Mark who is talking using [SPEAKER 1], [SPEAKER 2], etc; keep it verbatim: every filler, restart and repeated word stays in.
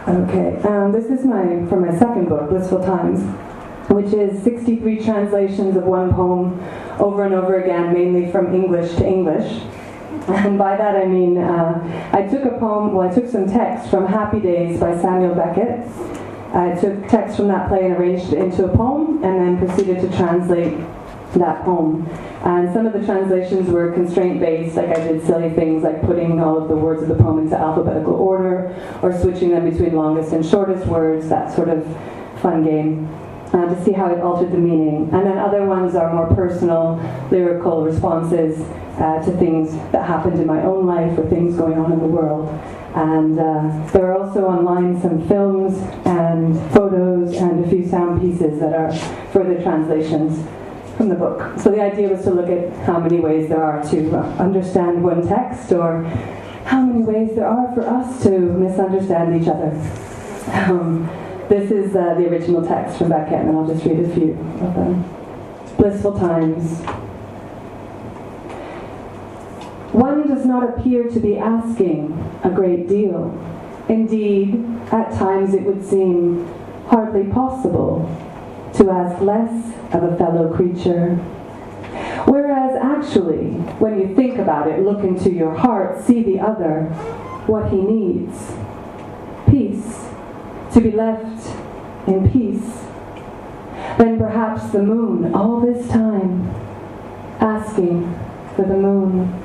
[SPEAKER 1] Okay, um, this is my from my second book, Blissful Times, which is sixty-three translations of one poem over and over again, mainly from English to English. And by that I mean, uh, I took a poem, well I took some text from Happy Days by Samuel Beckett. I took text from that play and arranged it into a poem, and then proceeded to translate that poem. And some of the translations were constraint-based, like I did silly things like putting all of the words of the poem into alphabetical order, or switching them between longest and shortest words, that sort of fun game, uh, to see how it altered the meaning. And then other ones are more personal, lyrical responses uh, to things that happened in my own life or things going on in the world. And uh, there are also online some films and photos and a few sound pieces that are further translations from the book. So the idea was to look at how many ways there are to understand one text, or how many ways there are for us to misunderstand each other. Um, this is uh, the original text from Beckett, and I'll just read a few of them. Blissful Times. One does not appear to be asking a great deal. Indeed, at times it would seem hardly possible to ask less of a fellow creature. Whereas actually, when you think about it, look into your heart, see the other, what he needs. Peace, to be left in peace. Then perhaps the moon, all this time, asking for the moon.